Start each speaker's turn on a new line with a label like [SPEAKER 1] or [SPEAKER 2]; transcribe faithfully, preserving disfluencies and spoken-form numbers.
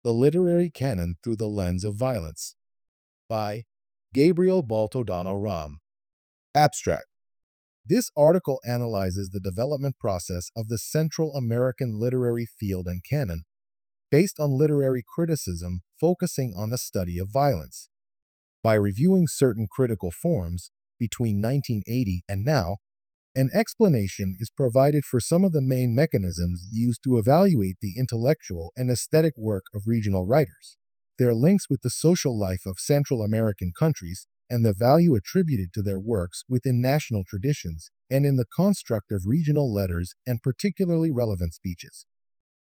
[SPEAKER 1] The Literary Canon Through the Lens of Violence by Gabriel Baltodano Ram. Abstract. This article analyzes the development process of the Central American literary field and canon, based on literary criticism focusing on the study of violence. By reviewing certain critical forms between nineteen eighty and now, an explanation is provided for some of the main mechanisms used to evaluate the intellectual and aesthetic work of regional writers, their links with the social life of Central American countries, and the value attributed to their works within national traditions and in the construct of regional letters and particularly relevant speeches.